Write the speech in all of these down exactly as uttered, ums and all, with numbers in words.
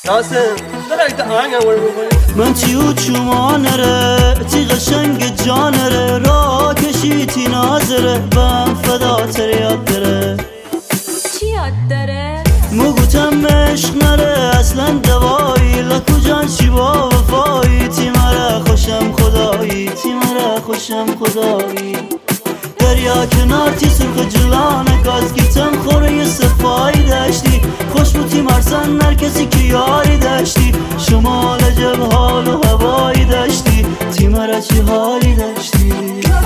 ناسم دقیقی تا آهنگ هم بکنی من چیو چومانره تی قشنگ جانره را کشی تی نازره بم فدا تریاد داره چی یاد داره؟ مگوتم عشق نره اصلا دوایی لکو جان چی با وفایی تی مرا خوشم خدایی تی مرا خوشم خدایی دریا کنار تی سرخ جلانه گاز گیتم خوره یه صفایی داشتی خوش بوتی مرسن نر کسی که یاری داشتی شمال جب حال و هوایی داشتی تی مرا چی حالی داشتی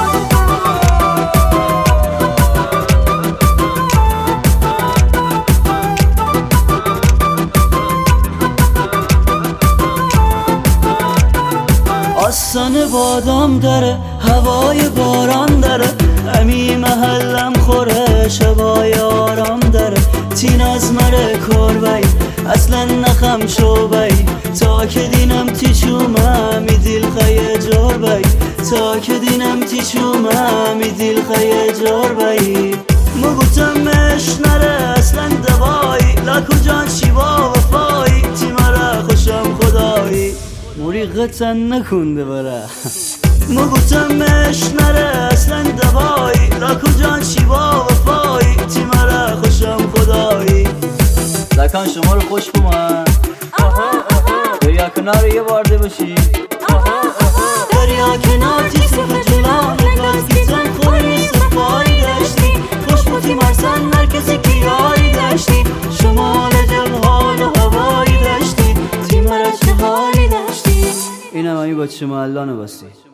آسان بادام داره هوای باران داره امی محلم خوره شبای آرام داره تین از مره کربای اصلا نخم شوبای تا که دینم تی چومه می دیل خیه جربای تا که دینم تی چومه می دیل خیه جربای مگوتم عشق نره اصلا دوایی لکو جان شیوا وفایی تی مرا خوشم خدایی موری قطن نکنده برا مگوتم عشق نره اصلا دوایی لکو جان شیوا وفایی تی مرا خوشم خدایی لکان شما رو خوش بمان دریا کنار یه بارده باشی دریا کنار تی سرخ جلانه گاز گیتن خوری صفایی داشتی خوش بوتی مرسن نر کسی که یاری داشتی شمال جب حال و هوایی داشتی تی مرا چه حالی داشتی اینم همی با چه محلانو بستی